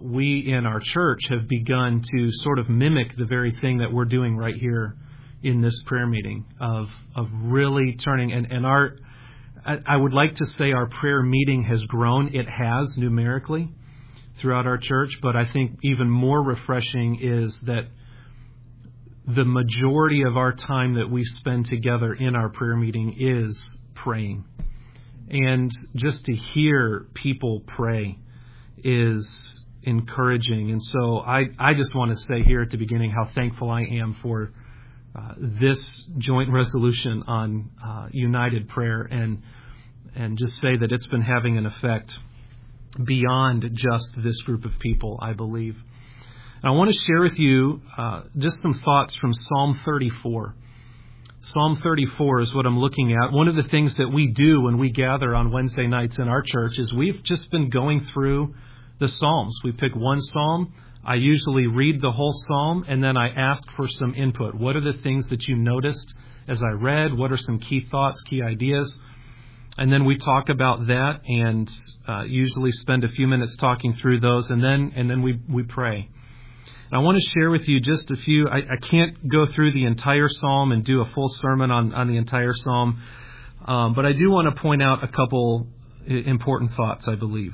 we in our church have begun to sort of mimic the very thing that we're doing right here in this prayer meeting of really turning and I would like to say our prayer meeting has grown. It has numerically throughout our church, but I think even more refreshing is that the majority of our time that we spend together in our prayer meeting is praying. And just to hear people pray is encouraging. And so I just want to say here at the beginning how thankful I am for this joint resolution on united prayer, and just say that it's been having an effect beyond just this group of people, I believe. And I want to share with you just some thoughts from Psalm 34. Psalm 34 is what I'm looking at. One of the things that we do when we gather on Wednesday nights in our church is we've just been going through the Psalms. We pick one Psalm. I usually read the whole Psalm, and then I ask for some input. What are the things that you noticed as I read? What are some key thoughts, key ideas? And then we talk about that and usually spend a few minutes talking through those, and then we pray. And I want to share with you just a few. I can't go through the entire Psalm and do a full sermon on the entire Psalm, but I do want to point out a couple important thoughts, I believe.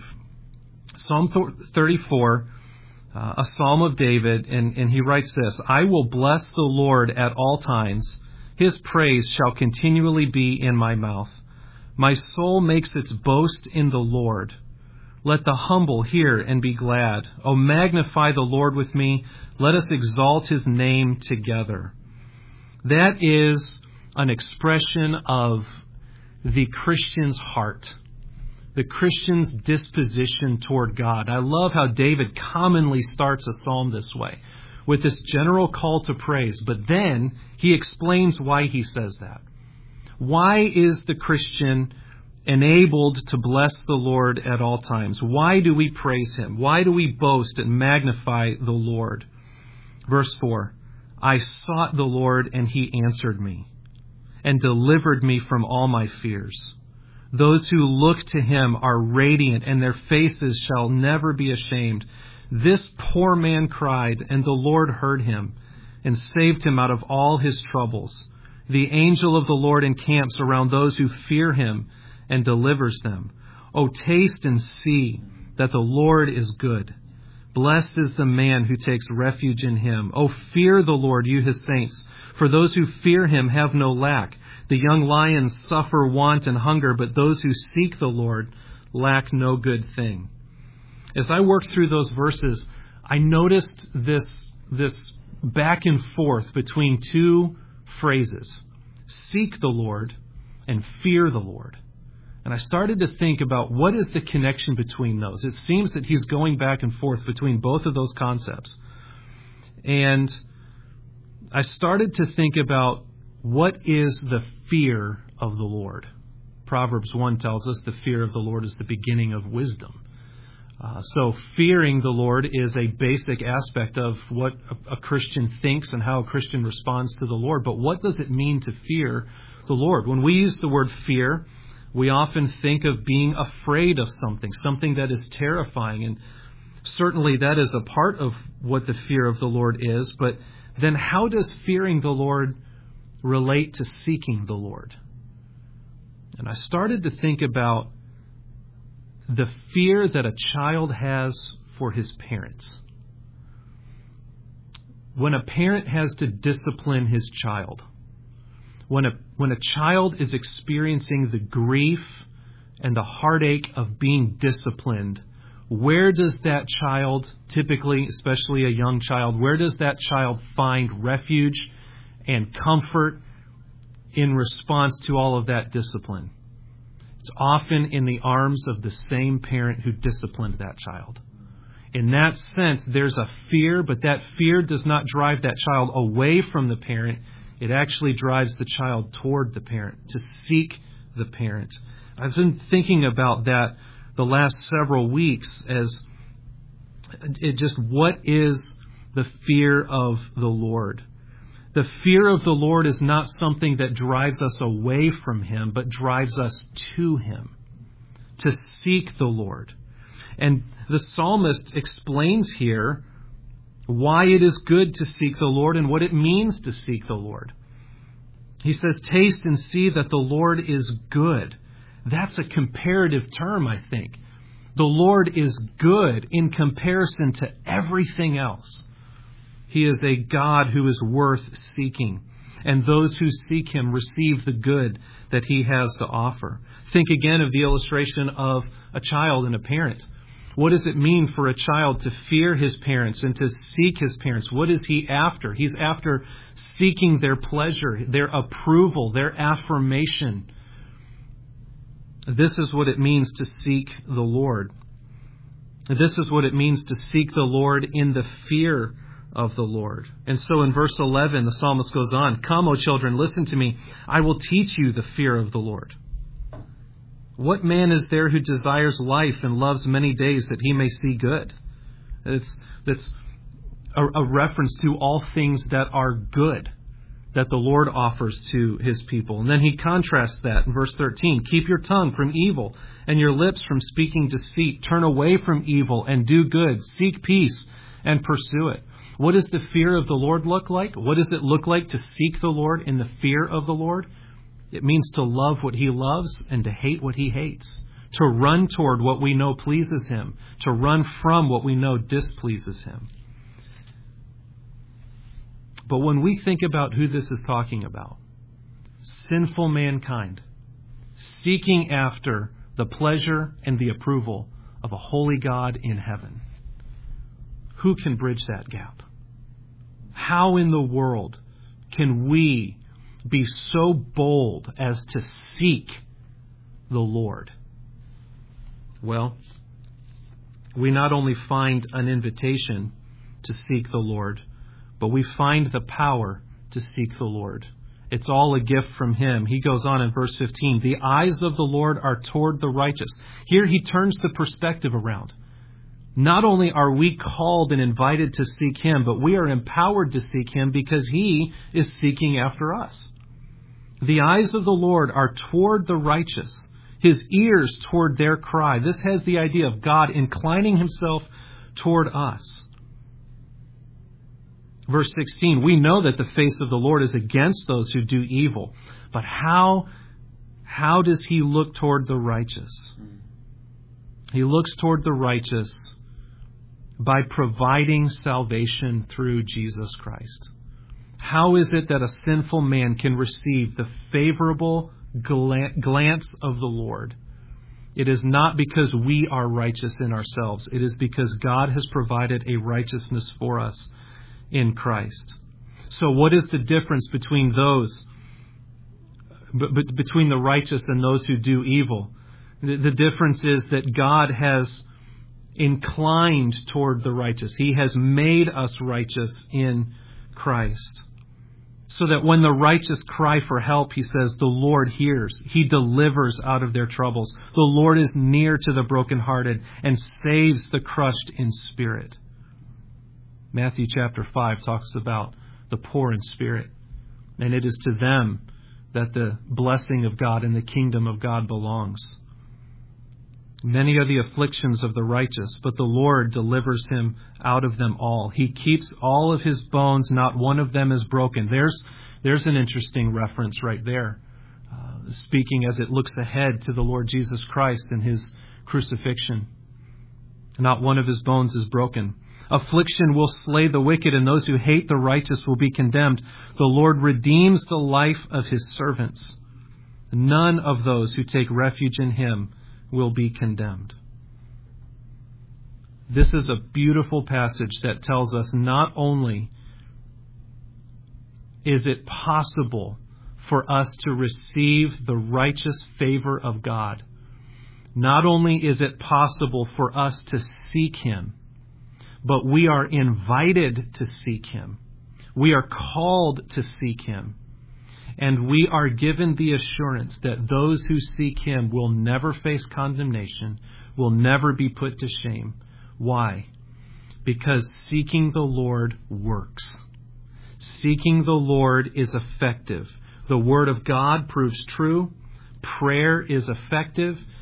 Psalm 34, a Psalm of David, and he writes this: I will bless the Lord at all times. His praise shall continually be in my mouth. My soul makes its boast in the Lord. Let the humble hear and be glad. O magnify the Lord with me. Let us exalt his name together. That is an expression of the Christian's heart, the Christian's disposition toward God. I love how David commonly starts a psalm this way, with this general call to praise, but then he explains why he says that. Why is the Christian enabled to bless the Lord at all times? Why do we praise him? Why do we boast and magnify the Lord? Verse 4, I sought the Lord and he answered me and delivered me from all my fears. Those who look to him are radiant and their faces shall never be ashamed. This poor man cried and the Lord heard him and saved him out of all his troubles. The angel of the Lord encamps around those who fear him and delivers them. O taste and see that the Lord is good. Blessed is the man who takes refuge in him. O fear the Lord, you his saints, for those who fear him have no lack. The young lions suffer want and hunger, but those who seek the Lord lack no good thing. As I worked through those verses, I noticed this back and forth between two phrases: seek the Lord and fear the Lord. And I started to think about what is the connection between those. It seems that he's going back and forth between both of those concepts. And I started to think about what is the fear of the Lord. Proverbs 1 tells us the fear of the Lord is the beginning of wisdom. So fearing the Lord is a basic aspect of what a Christian thinks and how a Christian responds to the Lord. But what does it mean to fear the Lord? When we use the word fear, we often think of being afraid of something that is terrifying. And certainly that is a part of what the fear of the Lord is. But then how does fearing the Lord relate to seeking the Lord? And I started to think about the fear that a child has for his parents. When a parent has to discipline his child, when a child is experiencing the grief and the heartache of being disciplined, where does that child, typically, especially a young child, where does that child find refuge and comfort in response to all of that discipline? It's often in the arms of the same parent who disciplined that child. In that sense, there's a fear, but that fear does not drive that child away from the parent. It actually drives the child toward the parent, to seek the parent. I've been thinking about that the last several weeks as what is the fear of the Lord? The fear of the Lord is not something that drives us away from him, but drives us to him, to seek the Lord. And the psalmist explains here why it is good to seek the Lord and what it means to seek the Lord. He says, taste and see that the Lord is good. That's a comparative term, I think. The Lord is good in comparison to everything else. He is a God who is worth seeking. And those who seek Him receive the good that He has to offer. Think again of the illustration of a child and a parent. What does it mean for a child to fear his parents and to seek his parents? What is he after? He's after seeking their pleasure, their approval, their affirmation. This is what it means to seek the Lord. This is what it means to seek the Lord in the fear of the Lord. And so in verse 11, the psalmist goes on, "Come, O children, listen to me. I will teach you the fear of the Lord. What man is there who desires life and loves many days that he may see good?" That's a reference to all things that are good that the Lord offers to His people. And then he contrasts that in verse 13. "Keep your tongue from evil and your lips from speaking deceit. Turn away from evil and do good. Seek peace and pursue it." What does the fear of the Lord look like? What does it look like to seek the Lord in the fear of the Lord? It means to love what He loves and to hate what He hates. To run toward what we know pleases Him. To run from what we know displeases Him. But when we think about who this is talking about, sinful mankind, seeking after the pleasure and the approval of a holy God in heaven, who can bridge that gap? How in the world can we be so bold as to seek the Lord? Well, we not only find an invitation to seek the Lord, but we find the power to seek the Lord. It's all a gift from Him. He goes on in verse 15, "The eyes of the Lord are toward the righteous." Here he turns the perspective around. Not only are we called and invited to seek Him, but we are empowered to seek Him because He is seeking after us. "The eyes of the Lord are toward the righteous, His ears toward their cry." This has the idea of God inclining Himself toward us. Verse 16, "We know that the face of the Lord is against those who do evil." But how does He look toward the righteous? He looks toward the righteous by providing salvation through Jesus Christ. How is it that a sinful man can receive the favorable glance of the Lord? It is not because we are righteous in ourselves. It is because God has provided a righteousness for us in Christ. So what is the difference between between the righteous and those who do evil? The difference is that God has inclined toward the righteous. He has made us righteous in Christ. So that when the righteous cry for help, he says, the Lord hears. He delivers out of their troubles. The Lord is near to the brokenhearted and saves the crushed in spirit. Matthew chapter 5 talks about the poor in spirit. And it is to them that the blessing of God and the kingdom of God belongs. Many are the afflictions of the righteous, but the Lord delivers him out of them all. He keeps all of his bones, not one of them is broken. There's an interesting reference right there, speaking as it looks ahead to the Lord Jesus Christ and His crucifixion. Not one of his bones is broken. Affliction will slay the wicked, and those who hate the righteous will be condemned. The Lord redeems the life of His servants. None of those who take refuge in Him will be condemned. This is a beautiful passage that tells us not only is it possible for us to receive the righteous favor of God, not only is it possible for us to seek Him, but we are invited to seek Him. We are called to seek Him. And we are given the assurance that those who seek Him will never face condemnation, will never be put to shame. Why? Because seeking the Lord works. Seeking the Lord is effective. The Word of God proves true. Prayer is effective.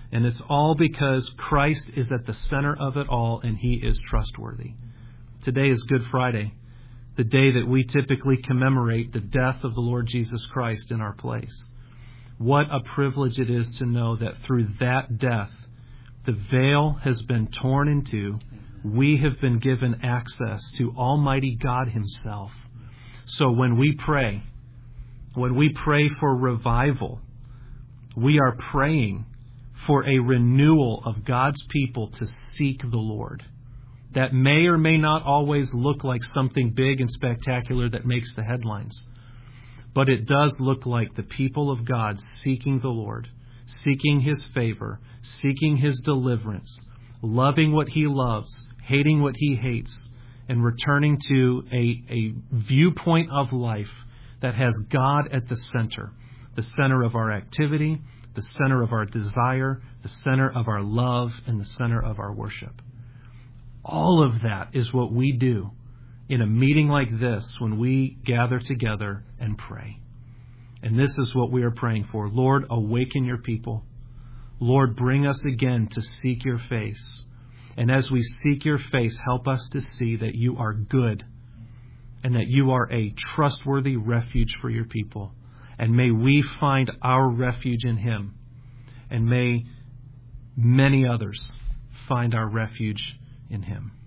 And it's all because Christ is at the center of it all, and He is trustworthy. Today is Good Friday, the day that we typically commemorate the death of the Lord Jesus Christ in our place. What a privilege it is to know that through that death, the veil has been torn in two. We have been given access to Almighty God Himself. So when we pray for revival, we are praying for a renewal of God's people to seek the Lord. That may or may not always look like something big and spectacular that makes the headlines. But it does look like the people of God seeking the Lord, seeking His favor, seeking His deliverance, loving what He loves, hating what He hates, and returning to a viewpoint of life that has God at the center of our activity, the center of our desire, the center of our love, and the center of our worship. All of that is what we do in a meeting like this when we gather together and pray. And this is what we are praying for. Lord, awaken your people. Lord, bring us again to seek your face. And as we seek your face, help us to see that you are good and that you are a trustworthy refuge for your people. And may we find our refuge in Him. And may many others find our refuge in Him.